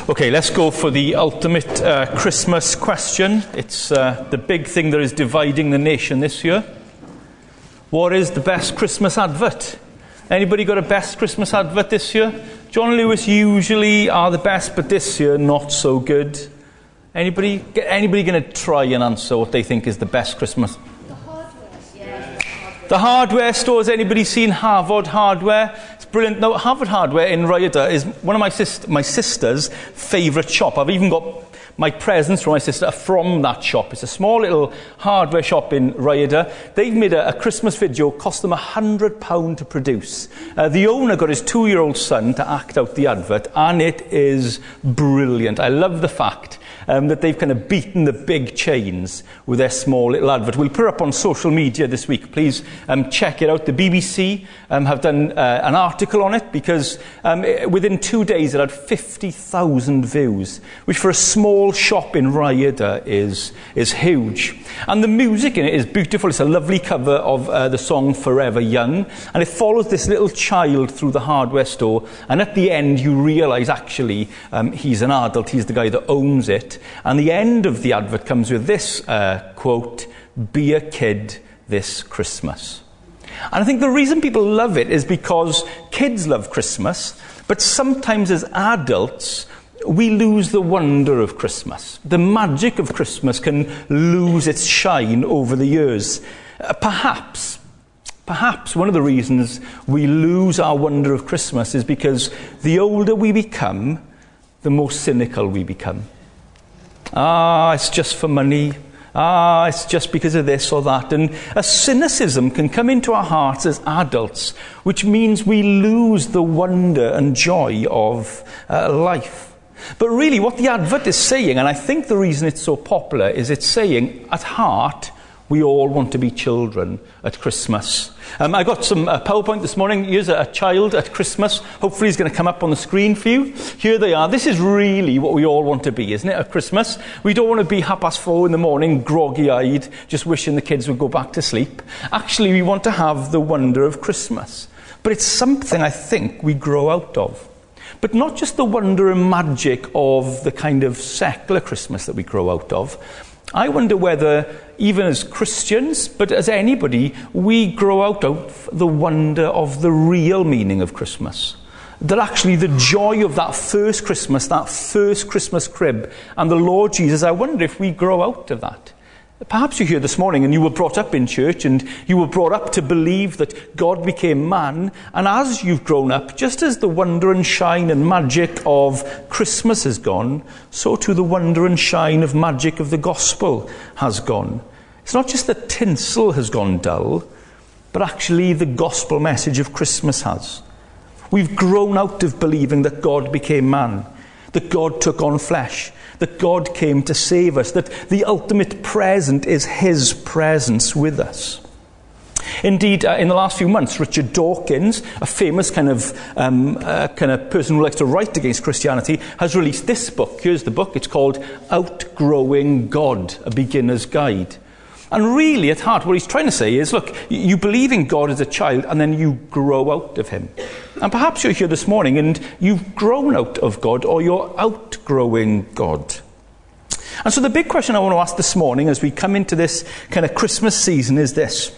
Okay, let's go for the ultimate Christmas question. It's the big thing that is dividing the nation this year. What is the best Christmas advert? Anybody got a best Christmas advert this year? John Lewis usually are the best, but this year not so good. Anybody going to try and answer what they think is the best Christmas? The hardware. Yeah. The hardware stores. Anybody seen Harvard Hardware? It's brilliant. Now, Harvard Hardware in Rhyadr is one of my sister's favourite shop. I've even got my presents from my sister from that shop. It's a small little hardware shop in Rhyadr. They've made a Christmas video, cost them £100 to produce. The owner got his 2-year-old son to act out the advert, and it is brilliant. I love the fact that they've kind of beaten the big chains with their small little advert. We'll put it up on social media this week. Please check it out. The BBC have done an article on it because within 2 days it had 50,000 views, which for a small shop in Rhyadr is huge. And the music in it is beautiful. It's a lovely cover of the song Forever Young, and it follows this little child through the hardware store, and at the end you realise actually he's an adult, he's the guy that owns it. And the end of the advert comes with this quote, "Be a kid this Christmas." And I think the reason people love it is because kids love Christmas, but sometimes as adults we lose the wonder of Christmas. The magic of Christmas can lose its shine over the years. Perhaps one of the reasons we lose our wonder of Christmas is because the older we become, the more cynical we become. It's just for money. It's just because of this or that. And a cynicism can come into our hearts as adults, which means we lose the wonder and joy of life. But really what the advert is saying, and I think the reason it's so popular, is it's saying, at heart, we all want to be children at Christmas. I got some PowerPoint this morning. Here's a child at Christmas. Hopefully he's going to come up on the screen for you. Here they are. This is really what we all want to be, isn't it, at Christmas? We don't want to be 4:30 in the morning, groggy-eyed, just wishing the kids would go back to sleep. Actually, we want to have the wonder of Christmas. But it's something I think we grow out of. But not just the wonder and magic of the kind of secular Christmas that we grow out of. I wonder whether, even as Christians, but as anybody, we grow out of the wonder of the real meaning of Christmas. That actually the joy of that first Christmas crib and the Lord Jesus, I wonder if we grow out of that. Perhaps you're here this morning and you were brought up in church and you were brought up to believe that God became man, and as you've grown up, just as the wonder and shine and magic of Christmas has gone, so too the wonder and shine of magic of the gospel has gone. It's not just that tinsel has gone dull, but actually the gospel message of Christmas has. We've grown out of believing that God became man, that God took on flesh, that God came to save us, that the ultimate present is his presence with us. Indeed, in the last few months, Richard Dawkins, a famous kind of person who likes to write against Christianity, has released this book. Here's the book. It's called Outgrowing God, A Beginner's Guide. And really, at heart, what he's trying to say is, look, you believe in God as a child, and then you grow out of him. And perhaps you're here this morning, and you've grown out of God, or you're outgrowing God. And so the big question I want to ask this morning, as we come into this kind of Christmas season, is this.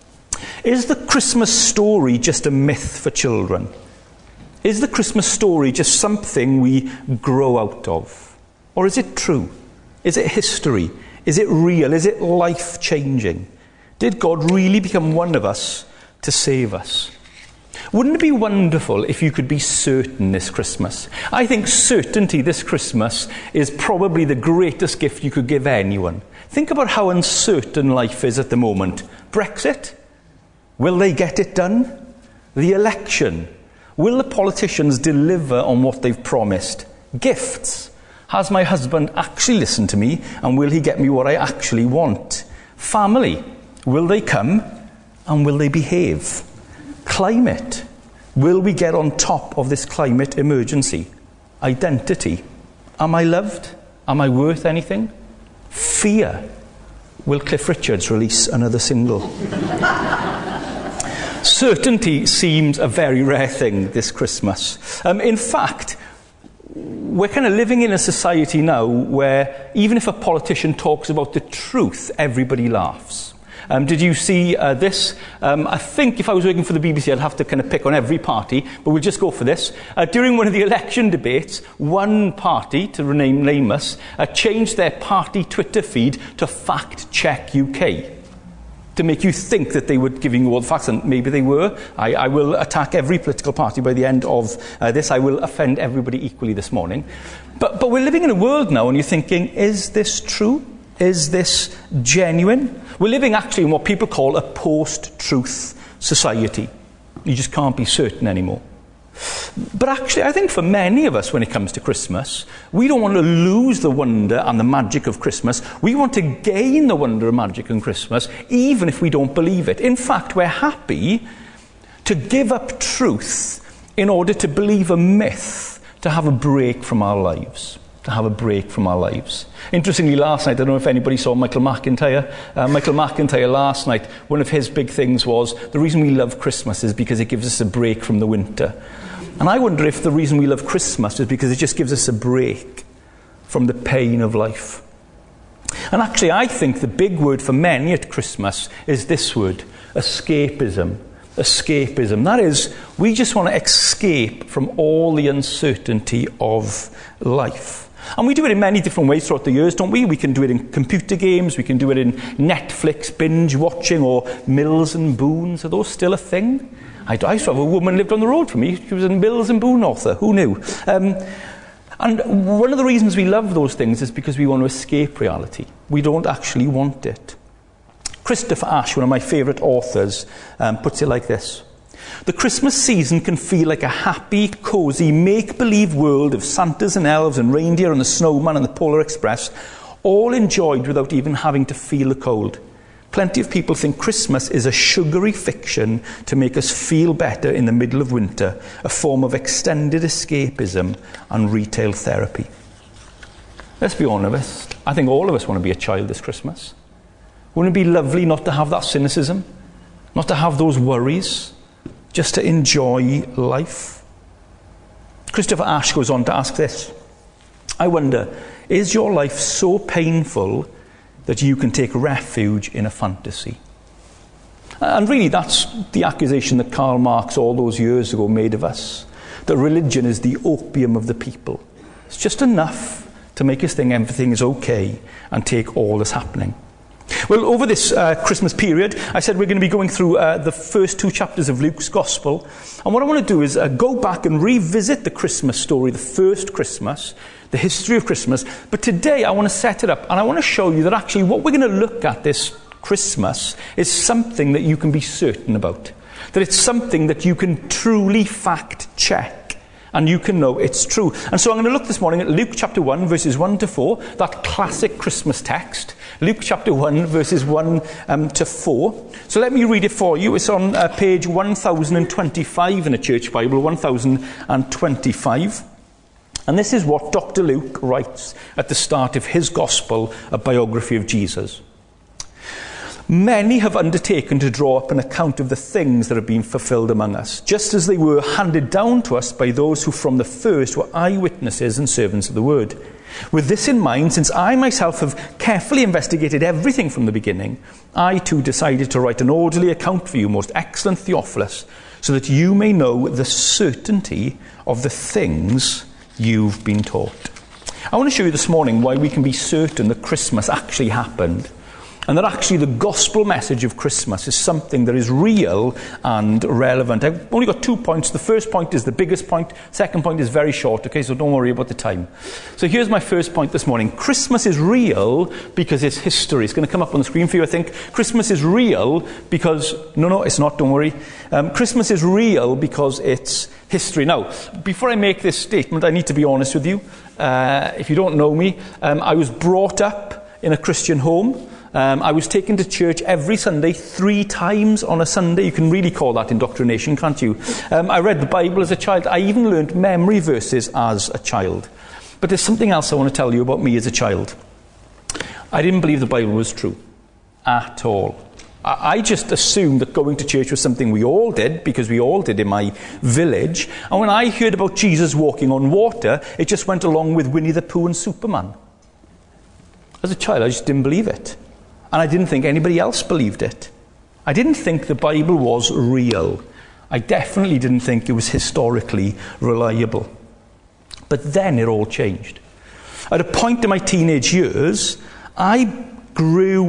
Is the Christmas story just a myth for children? Is the Christmas story just something we grow out of? Or is it true? Is it history? Is it real? Is it life-changing? Did God really become one of us to save us? Wouldn't it be wonderful if you could be certain this Christmas? I think certainty this Christmas is probably the greatest gift you could give anyone. Think about how uncertain life is at the moment. Brexit? Will they get it done? The election? Will the politicians deliver on what they've promised? Gifts? Has my husband actually listened to me, and will he get me what I actually want? Family? Will they come, and will they behave? Climate? Will we get on top of this climate emergency? Identity? Am I loved? Am I worth anything? Fear? Will Cliff Richards release another single? Certainty seems a very rare thing this Christmas. In fact, we're kind of living in a society now where even if a politician talks about the truth, everybody laughs. Did you see this? I think if I was working for the BBC, I'd have to kind of pick on every party, but we'll just go for this. During one of the election debates, one party, to remain nameless, changed their party Twitter feed to Fact Check UK, to make you think that they were giving you all the facts, and maybe they were. I will attack every political party by the end of this. I will offend everybody equally this morning. But we're living in a world now, and you're thinking, is this true? Is this genuine? We're living actually in what people call a post-truth society. You just can't be certain anymore. But actually, I think for many of us, when it comes to Christmas, we don't want to lose the wonder and the magic of Christmas. We want to gain the wonder and magic in Christmas, even if we don't believe it. In fact, we're happy to give up truth in order to believe a myth, to have a break from our lives. Interestingly, last night, I don't know if anybody saw Michael McIntyre. Michael McIntyre last night, one of his big things was, the reason we love Christmas is because it gives us a break from the winter. And I wonder if the reason we love Christmas is because it just gives us a break from the pain of life. And actually, I think the big word for many at Christmas is this word, escapism. Escapism. That is, we just want to escape from all the uncertainty of life. And we do it in many different ways throughout the years, don't we? We can do it in computer games, we can do it in Netflix binge watching, or Mills and Boons. Are those still a thing? I used to have a woman lived on the road from me. She was a Mills and Boon author. Who knew? And one of the reasons we love those things is because we want to escape reality. We don't actually want it. Christopher Ash, one of my favourite authors, puts it like this. The Christmas season can feel like a happy, cosy, make-believe world of Santas and elves and reindeer and the snowman and the Polar Express, all enjoyed without even having to feel the cold. Plenty of people think Christmas is a sugary fiction to make us feel better in the middle of winter, a form of extended escapism and retail therapy. Let's be honest, I think all of us want to be a child this Christmas. Wouldn't it be lovely not to have that cynicism? Not to have those worries? Just to enjoy life? Christopher Ash goes on to ask this. I wonder, is your life so painful that you can take refuge in a fantasy? And really, that's the accusation that Karl Marx all those years ago made of us. That religion is the opium of the people. It's just enough to make us think everything is okay and take all that's happening. Well, over this Christmas period, I said we're going to be going through the first 2 chapters of Luke's Gospel. And what I want to do is go back and revisit the Christmas story, the first Christmas, the history of Christmas. But today I want to set it up and I want to show you that actually what we're going to look at this Christmas is something that you can be certain about. That it's something that you can truly fact check. And you can know it's true. And so I'm going to look this morning at Luke chapter 1, verses 1 to 4, that classic Christmas text. Luke chapter 1, verses 1 to 4. So let me read it for you. It's on page 1025 in a church Bible, 1025. And this is what Dr. Luke writes at the start of his Gospel, a biography of Jesus. Many have undertaken to draw up an account of the things that have been fulfilled among us, just as they were handed down to us by those who from the first were eyewitnesses and servants of the word. With this in mind, since I myself have carefully investigated everything from the beginning, I too decided to write an orderly account for you, most excellent Theophilus, so that you may know the certainty of the things you've been taught. I want to show you this morning why we can be certain that Christmas actually happened. And that actually the gospel message of Christmas is something that is real and relevant. I've only got 2 points. The first point is the biggest point. Second point is very short, okay, so don't worry about the time. So here's my first point this morning. Christmas is real because it's history. It's going to come up on the screen for you, I think. Christmas is real because... No, it's not, don't worry. Christmas is real because it's history. Now, before I make this statement, I need to be honest with you. If you don't know me, I was brought up in a Christian home. I was taken to church every Sunday, 3 times on a Sunday. You can really call that indoctrination, can't you? I read the Bible as a child. I even learned memory verses as a child. But there's something else I want to tell you about me as a child. I didn't believe the Bible was true. At all. I just assumed that going to church was something we all did, because we all did in my village. And when I heard about Jesus walking on water, it just went along with Winnie the Pooh and Superman. As a child, I just didn't believe it. And I didn't think anybody else believed it. I didn't think the Bible was real. I definitely didn't think it was historically reliable. But then it all changed. At a point in my teenage years, I grew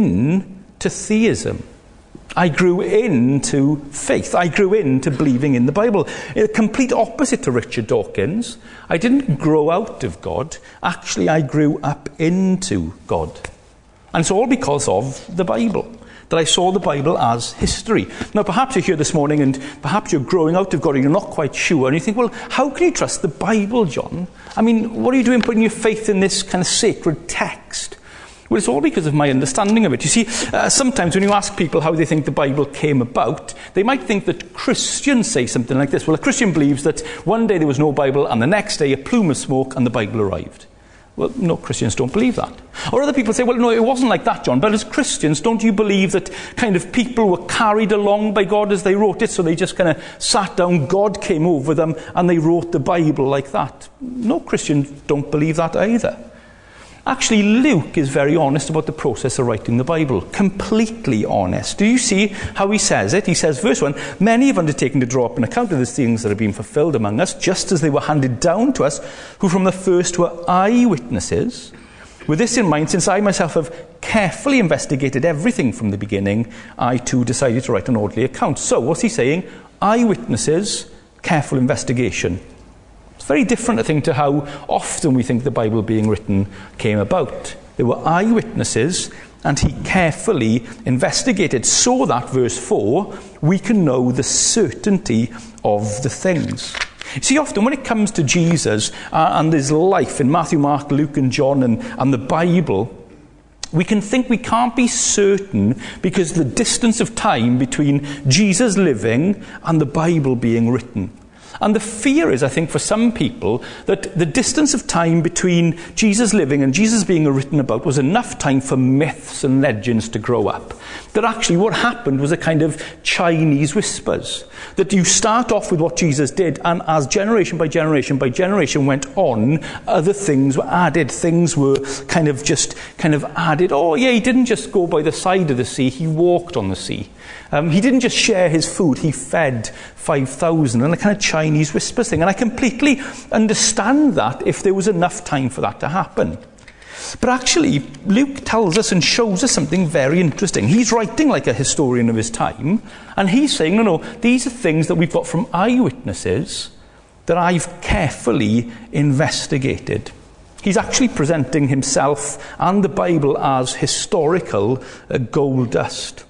into theism. I grew into faith. I grew into believing in the Bible. The complete opposite to Richard Dawkins. I didn't grow out of God. Actually, I grew up into God. And it's all because of the Bible, that I saw the Bible as history. Now, perhaps you're here this morning and perhaps you're growing out of God and you're not quite sure. And you think, well, how can you trust the Bible, John? I mean, what are you doing putting your faith in this kind of sacred text? Well, it's all because of my understanding of it. You see, sometimes when you ask people how they think the Bible came about, they might think that Christians say something like this. Well, a Christian believes that one day there was no Bible and the next day a plume of smoke and the Bible arrived. Well, no, Christians don't believe that. Or other people say, well, no, it wasn't like that, John. But as Christians, don't you believe that kind of people were carried along by God as they wrote it? So they just kind of sat down, God came over them, and they wrote the Bible like that. No, Christians don't believe that either. Actually, Luke is very honest about the process of writing the Bible. Completely honest. Do you see how he says it? He says, verse 1, many have undertaken to draw up an account of the things that have been fulfilled among us, just as they were handed down to us, who from the first were eyewitnesses. With this in mind, since I myself have carefully investigated everything from the beginning, I too decided to write an orderly account. So, what's he saying? Eyewitnesses, careful investigation. It's very different, I think, to how often we think the Bible being written came about. There were eyewitnesses, and he carefully investigated so that, verse 4, we can know the certainty of the things. See, often when it comes to Jesus and his life in Matthew, Mark, Luke and John and the Bible, we can think we can't be certain because of the distance of time between Jesus living and the Bible being written. And the fear is, I think, for some people, that the distance of time between Jesus living and Jesus being written about was enough time for myths and legends to grow up. That actually what happened was a kind of Chinese whispers. That you start off with what Jesus did, and as generation by generation by generation went on, other things were added. Things were kind of added. Oh yeah, he didn't just go by the side of the sea, he walked on the sea. He didn't just share his food, he fed 5,000, and a kind of Chinese whispers thing. And I completely understand that if there was enough time for that to happen. But actually, Luke tells us and shows us something very interesting. He's writing like a historian of his time, and he's saying, no, these are things that we've got from eyewitnesses that I've carefully investigated. He's actually presenting himself and the Bible as historical gold dust.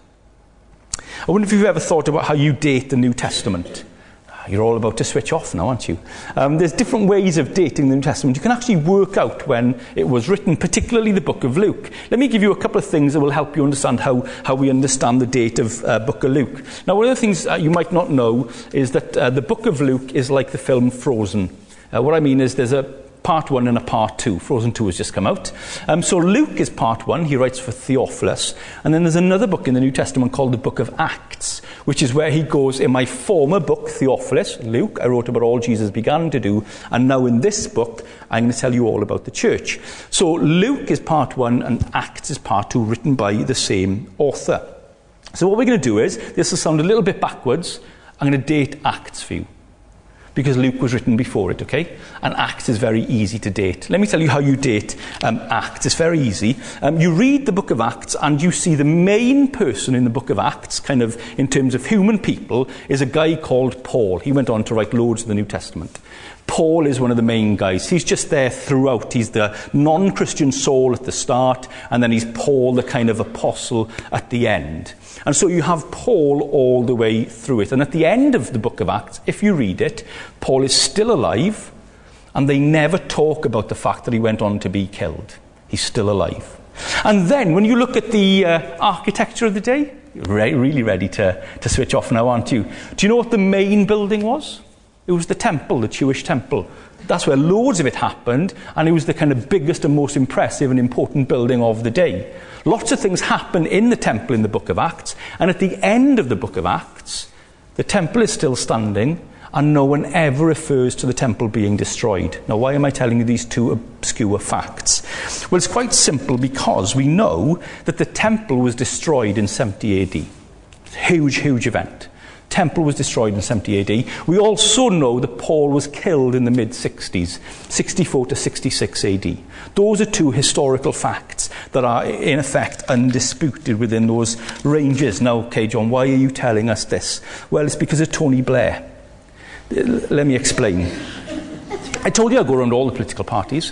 I wonder if you've ever thought about how you date the New Testament. You're all about to switch off now, aren't you? There's different ways of dating the New Testament. You can actually work out when it was written, particularly the book of Luke. Let me give you a couple of things that will help you understand how we understand the date of book of Luke. Now, one of the things you might not know is that the book of Luke is like the film Frozen. What I mean is there's a part 1 and a part 2. Frozen 2 has just come out. So Luke is part 1. He writes for Theophilus. And then there's another book in the New Testament called the book of Acts, which is where he goes, in my former book, Theophilus, Luke, I wrote about all Jesus began to do. And now in this book, I'm going to tell you all about the church. So Luke is part 1 and Acts is part 2, written by the same author. So what we're going to do is, this will sound a little bit backwards, I'm going to date Acts for you, because Luke was written before it, okay? And Acts is very easy to date. Let me tell you how you date Acts. It's very easy. You read the book of Acts and you see the main person in the book of Acts, kind of in terms of human people, is a guy called Paul. He went on to write loads of the New Testament. Paul is one of the main guys. He's just there throughout. He's the non-Christian Saul at the start, and then he's Paul, the kind of apostle, at the end. And so you have Paul all the way through it. And at the end of the book of Acts, if you read it, Paul is still alive, and they never talk about the fact that he went on to be killed. He's still alive. And then, when you look at the architecture of the day, you're really ready to switch off now, aren't you? Do you know what the main building was? It was the temple, the Jewish temple. That's where loads of it happened, and it was the kind of biggest and most impressive and important building of the day. Lots of things happen in the temple in the book of Acts, and at the end of the book of Acts, the temple is still standing, and no one ever refers to the temple being destroyed. Now, why am I telling you these two obscure facts? Well, it's quite simple, because we know that the temple was destroyed in 70 AD. Huge, huge event. Temple was destroyed in 70 AD. We also know that Paul was killed in the mid-60s, 64 to 66 AD. Those are two historical facts that are, in effect, undisputed within those ranges. Now, okay, John, why are you telling us this? Well, it's because of Tony Blair. Let me explain. I told you I go around all the political parties.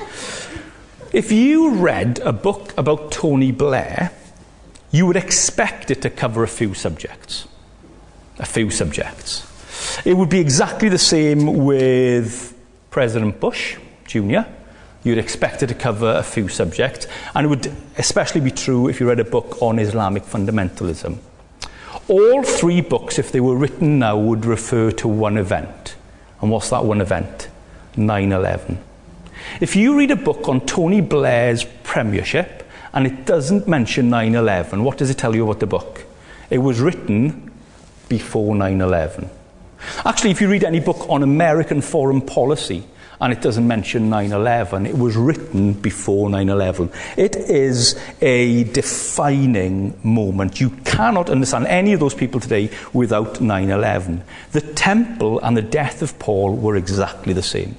If you read a book about Tony Blair, you would expect it to cover a few subjects. A few subjects. It would be exactly the same with President Bush Jr. You'd expect it to cover a few subjects, and it would especially be true if you read a book on Islamic fundamentalism. All three books, if they were written now, would refer to one event. And what's that one event? 9/11. If you read a book on Tony Blair's premiership and it doesn't mention 9/11, what does it tell you about the book? It was written before 9/11. Actually, if you read any book on American foreign policy and it doesn't mention 9/11, it was written before 9/11. It is a defining moment. You cannot understand any of those people today without 9/11. The temple and the death of Paul were exactly the same.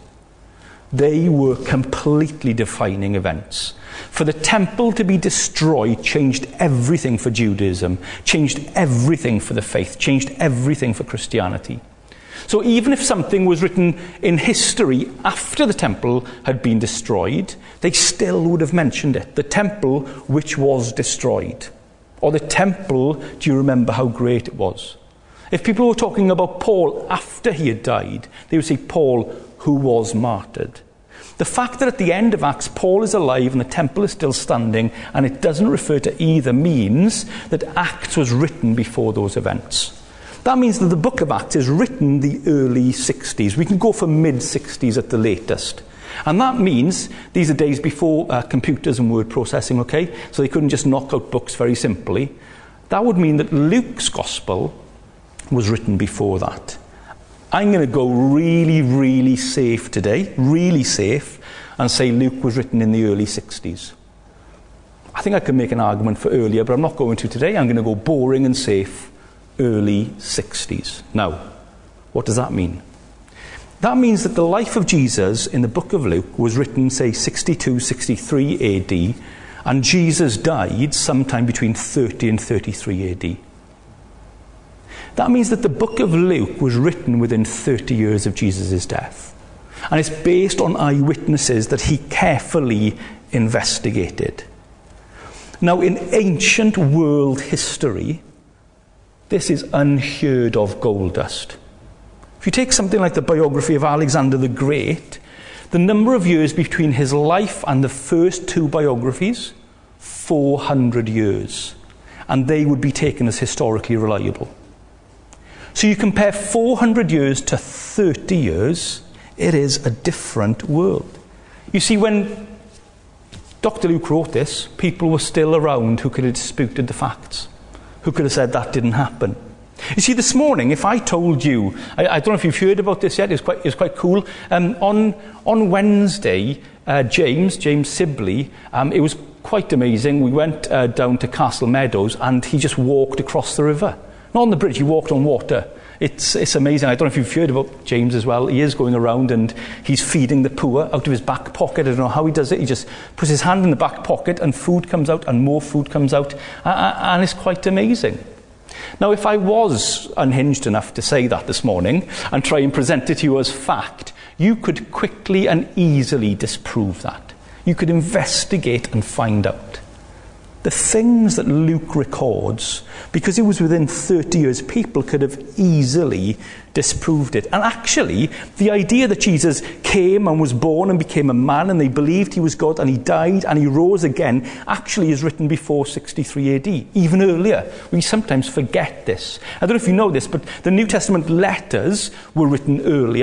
They were completely defining events. For the temple to be destroyed changed everything for Judaism, changed everything for the faith, changed everything for Christianity. So even if something was written in history after the temple had been destroyed, they still would have mentioned it. The temple which was destroyed. Or the temple, do you remember how great it was? If people were talking about Paul after he had died, they would say Paul who was martyred. The fact that at the end of Acts, Paul is alive and the temple is still standing and it doesn't refer to either means that Acts was written before those events. That means that the book of Acts is written the early 60s. We can go for mid-60s at the latest. And that means these are days before computers and word processing, okay? So they couldn't just knock out books very simply. That would mean that Luke's gospel was written before that. I'm going to go really, really safe today, really safe, and say Luke was written in the early 60s. I think I can make an argument for earlier, but I'm not going to today. I'm going to go boring and safe, early 60s. Now, what does that mean? That means that the life of Jesus in the book of Luke was written, say, 62, 63 AD, and Jesus died sometime between 30 and 33 AD. That means that the book of Luke was written within 30 years of Jesus' death. And it's based on eyewitnesses that he carefully investigated. Now, in ancient world history, this is unheard of gold dust. If you take something like the biography of Alexander the Great, the number of years between his life and the first two biographies, 400 years. And they would be taken as historically reliable. So you compare 400 years to 30 years, it is a different world. You see, when Dr. Luke wrote this, people were still around who could have disputed the facts, who could have said that didn't happen. You see, this morning, if I told you, I don't know if you've heard about this yet, it was quite cool. On Wednesday, James Sibley, it was quite amazing. We went down to Castle Meadows and he just walked across the river. Not on the bridge, he walked on water. It's amazing. I don't know if you've heard about James as well. He is going around and he's feeding the poor out of his back pocket. I don't know how he does it. He just puts his hand in the back pocket and food comes out and more food comes out. And it's quite amazing. Now, if I was unhinged enough to say that this morning and try and present it to you as fact, you could quickly and easily disprove that. You could investigate and find out. The things that Luke records, because it was within 30 years, people could have easily disproved it. And actually, the idea that Jesus came and was born and became a man and they believed he was God and he died and he rose again actually is written before 63 AD, even earlier. We sometimes forget this. I don't know if you know this, but the New Testament letters were written earlier.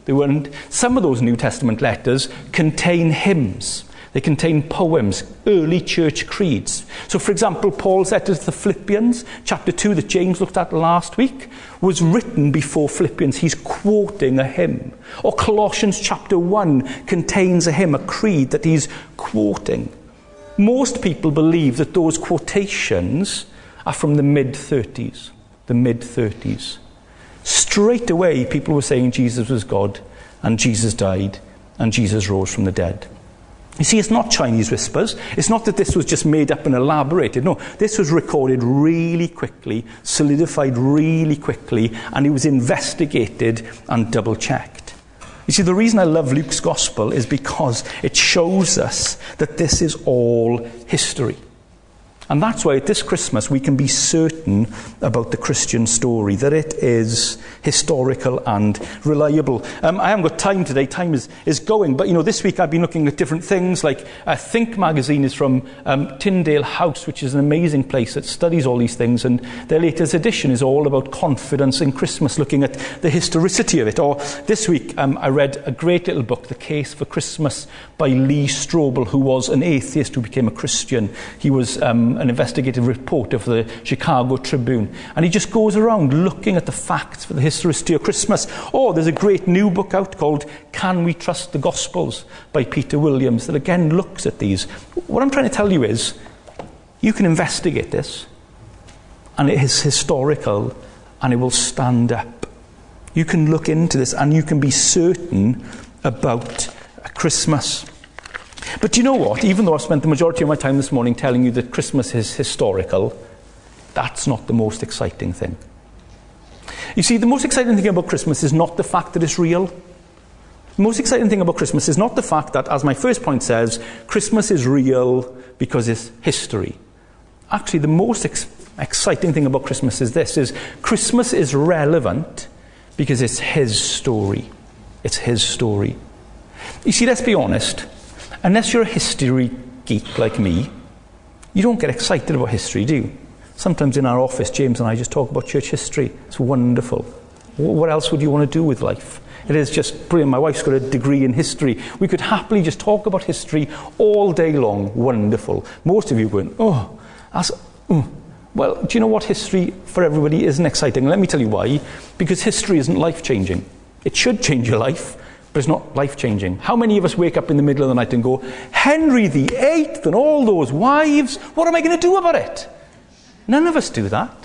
They weren't. Some of those New Testament letters contain hymns. They contain poems, early church creeds. So, for example, Paul's letter to the Philippians, chapter 2 that James looked at last week, was written before Philippians. He's quoting a hymn. Or Colossians chapter 1 contains a hymn, a creed that he's quoting. Most people believe that those quotations are from the mid-30s. The mid-30s. Straight away, people were saying Jesus was God, and Jesus died, and Jesus rose from the dead. You see, it's not Chinese whispers. It's not that this was just made up and elaborated. No, this was recorded really quickly, solidified really quickly, and it was investigated and double-checked. You see, the reason I love Luke's Gospel is because it shows us that this is all history. And that's why at this Christmas we can be certain about the Christian story, that it is historical and reliable. I haven't got time today. Time is going. But, this week I've been looking at different things. Like Think magazine is from Tyndale House, which is an amazing place that studies all these things. And their latest edition is all about confidence in Christmas, looking at the historicity of it. Or this week I read a great little book, The Case for Christmas, by Lee Strobel, who was an atheist who became a Christian. He was an investigative reporter for the Chicago Tribune. And he just goes around looking at the facts for the historicity of Christmas. Oh, there's a great new book out called Can We Trust the Gospels by Peter Williams that again looks at these. What I'm trying to tell you is, you can investigate this, and it is historical, and it will stand up. You can look into this, and you can be certain about Christmas. But do you know what? Even though I've spent the majority of my time this morning telling you that Christmas is historical, that's not the most exciting thing. You see, the most exciting thing about Christmas is not the fact that it's real. The most exciting thing about Christmas is not the fact that, as my first point says, Christmas is real because it's history. Actually, the most exciting thing about Christmas is this, is Christmas is relevant because it's his story. It's his story. You see, let's be honest. Unless you're a history geek like me, you don't get excited about history, do you? Sometimes in our office, James and I just talk about church history. It's wonderful. What else would you want to do with life? It is just brilliant. My wife's got a degree in history. We could happily just talk about history all day long. Wonderful. Most of you are going, Well, do you know what? History for everybody isn't exciting. Let me tell you why. Because history isn't life-changing. It should change your life, but it's not life-changing. How many of us wake up in the middle of the night and go, Henry VIII and all those wives, what am I going to do about it? None of us do that.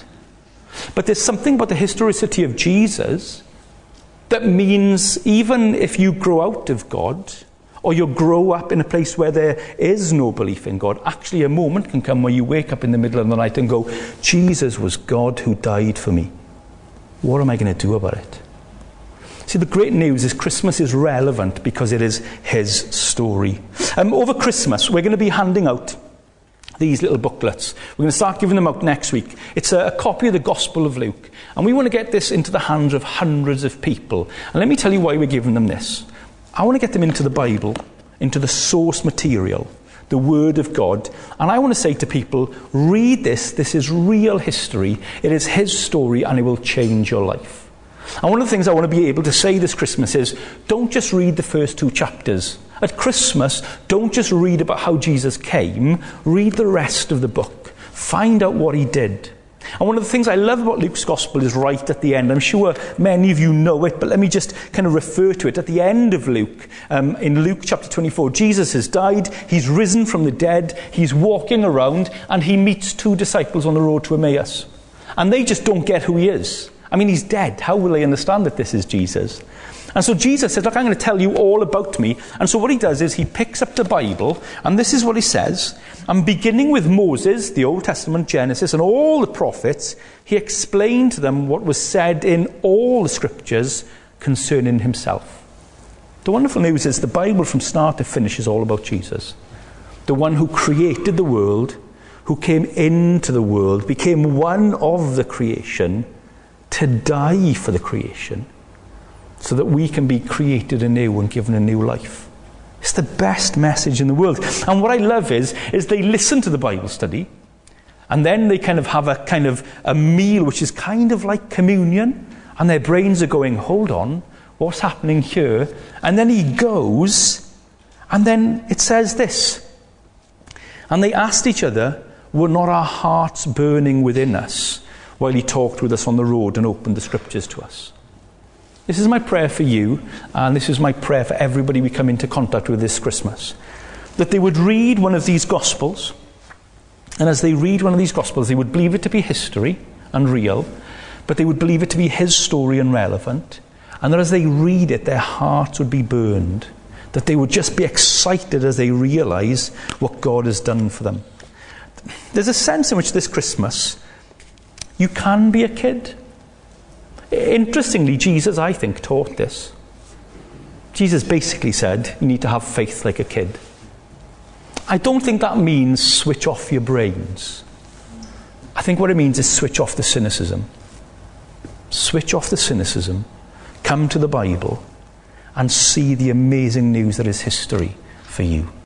But there's something about the historicity of Jesus that means even if you grow out of God, or you grow up in a place where there is no belief in God, actually a moment can come where you wake up in the middle of the night and go, Jesus was God who died for me. What am I going to do about it? See, the great news is Christmas is relevant because it is his story. Over Christmas, we're going to be handing out these little booklets. We're going to start giving them out next week. It's a copy of the Gospel of Luke. And we want to get this into the hands of hundreds of people. And let me tell you why we're giving them this. I want to get them into the Bible, into the source material, the Word of God. And I want to say to people, read this. This is real history. It is his story, and it will change your life. And one of the things I want to be able to say this Christmas is, don't just read the first 2 chapters. At Christmas, don't just read about how Jesus came. Read the rest of the book. Find out what he did. And one of the things I love about Luke's Gospel is right at the end. I'm sure many of you know it, but let me just kind of refer to it. At the end of Luke, in Luke chapter 24, Jesus has died, he's risen from the dead, he's walking around, and he meets 2 disciples on the road to Emmaus. And they just don't get who he is. I mean, he's dead. How will they understand that this is Jesus? And so Jesus says, look, I'm going to tell you all about me. And so what he does is he picks up the Bible, and this is what he says. And beginning with Moses, the Old Testament, Genesis, and all the prophets, he explained to them what was said in all the scriptures concerning himself. The wonderful news is the Bible from start to finish is all about Jesus. The one who created the world, who came into the world, became one of the creation, to die for the creation, so that we can be created anew and given a new life. It's the best message in the world. And what I love is they listen to the Bible study, and then they kind of have a meal which is kind of like communion, and their brains are going, hold on, What's happening here? And then he goes, and then it says this. And they asked each other, were not our hearts burning within us while he talked with us on the road and opened the scriptures to us? This is my prayer for you, and this is my prayer for everybody we come into contact with this Christmas. That they would read one of these Gospels, and as they read one of these Gospels, they would believe it to be history and real, but they would believe it to be his story and relevant, and that as they read it, their hearts would be burned, that they would just be excited as they realise what God has done for them. There's a sense in which this Christmas, you can be a kid. Interestingly, Jesus, I think, taught this. Jesus basically said, you need to have faith like a kid. I don't think that means switch off your brains. I think what it means is switch off the cynicism. Switch off the cynicism. Come to the Bible and see the amazing news that is history for you.